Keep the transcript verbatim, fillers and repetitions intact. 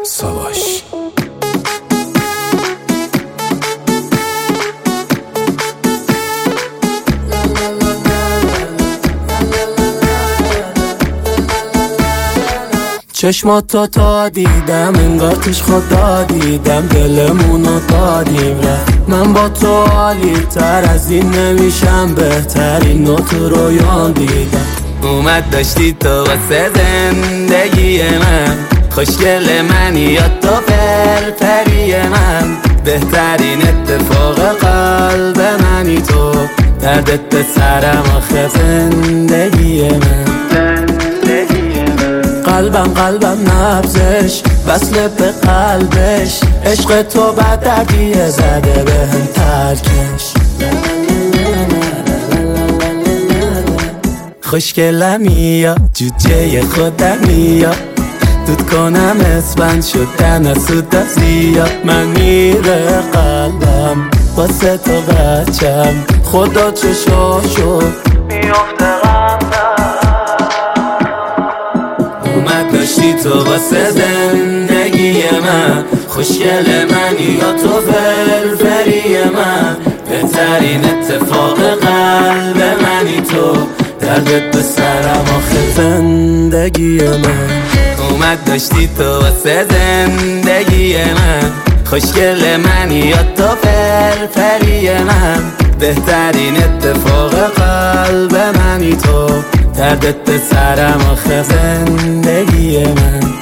ساواش. چشماتو تا دیدم انگار توش خدا دیدم، دلمونو دادیم رفت. من با تو عالی تر از این نمیشم، بهترین نو تو رویان دیدم. اومد داشتی تو واسه زندگی من، خوشگل منی یا تو پرپری من، بهترین اتفاق قلب منی تو، دردت به سرم آخه زندگی من. قلبم قلبم نبزش وصل به قلبش، عشق تو بددیه زده به هم ترکش. خوشگلمی یا جوجه خودمی یا دود کنم اسبند شدن از سود زیاد. من میره قلبم واسه تو بچم، خدا چشاشو میافته قلبم. اومد داشتی تو واسه زندگی من، خوشگل منی یا تو فرفری من، بهترین اتفاق قلب منی تو، دردت به سرم آخه زندگی من. اومد داشتی تو واسه زندگی من، خوشگل منی یا تو فرفری من، بهترین اتفاق قلب منی تو، دردت به سرم آخه زندگی من.